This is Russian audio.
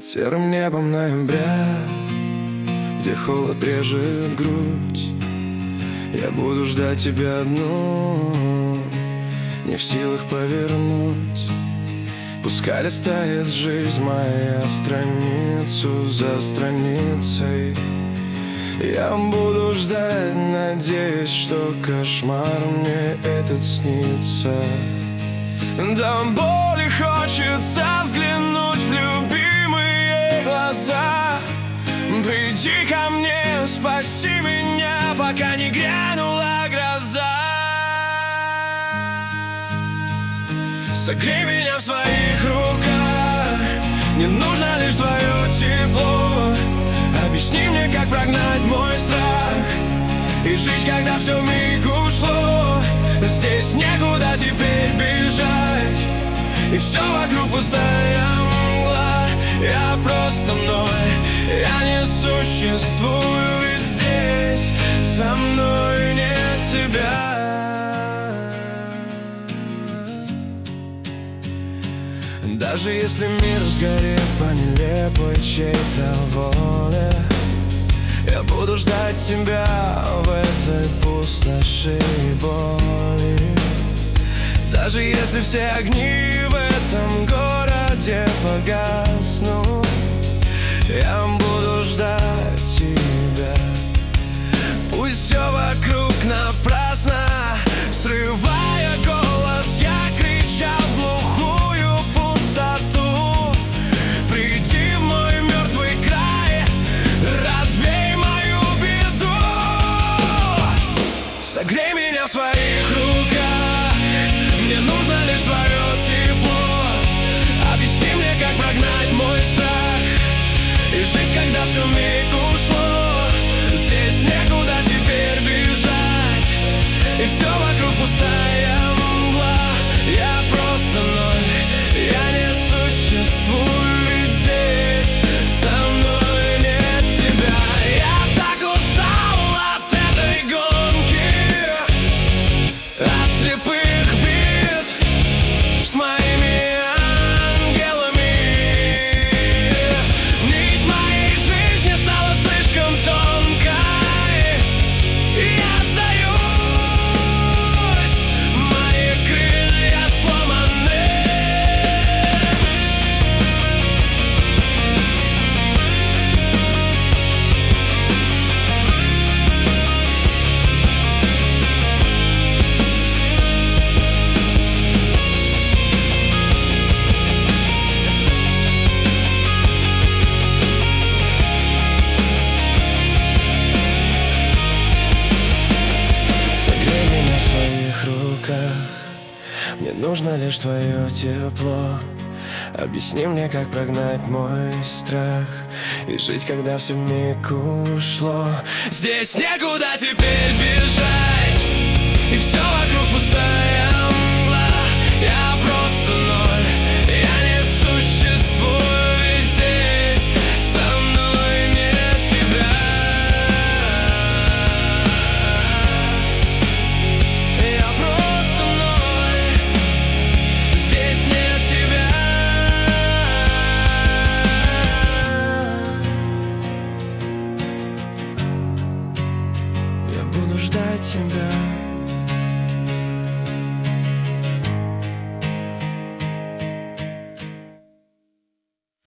серым небом ноября, где холод режет грудь. Я буду ждать тебя одну, не в силах повернуть. Пускай листает жизнь моя страницу за страницей. Я буду ждать, надеясь, что кошмар мне этот снится. До боли хочется взглянуть в любимые глаза. Приди ко мне, спаси меня, пока не грянула гроза. Согрей меня в своих руках, мне нужно лишь твое тепло. Объясни мне, как прогнать мой страх и жить, когда все вмиг ушло. Здесь некуда теперь бежать, и все вокруг пустая мгла. Я просто ноль, я не существую, ведь здесь со мной нет тебя. Даже если мир сгорит по нелепой чьей-то воле, я буду ждать тебя в этой пустоши и боли. Даже если все огни в этом городе погаснут, я буду ждать тебя. Пусть все вокруг напрасно, срывая голос, я кричал в глухую пустоту. Приди в мой мертвый край, развей мою беду. Согрей меня в своих руках, мне нужно лишь твое тепло. Объясни мне, как прогнать мой страх и жить, когда все вмиг ушло. Здесь некуда теперь бежать, и все вокруг пустая мгла. Я просто ноль, я не существую, ведь здесь со мной нет тебя. Я так устал от этой гонки, от слепых бит с моими ангелами. Нить моей жизни стала слишком тонкой, и я сдаюсь, мои крылья сломаны. Согрей меня в своих руках, мне нужно лишь твое тепло. Объясни мне, как прогнать мой страх и жить, когда все вмиг ушло. Здесь некуда теперь бежать, и все вокруг пустая мгла. Я просто ноль, я не существую, ведь здесь со мной нет тебя. Я просто ноль, здесь нет тебя. Я буду ждать тебя.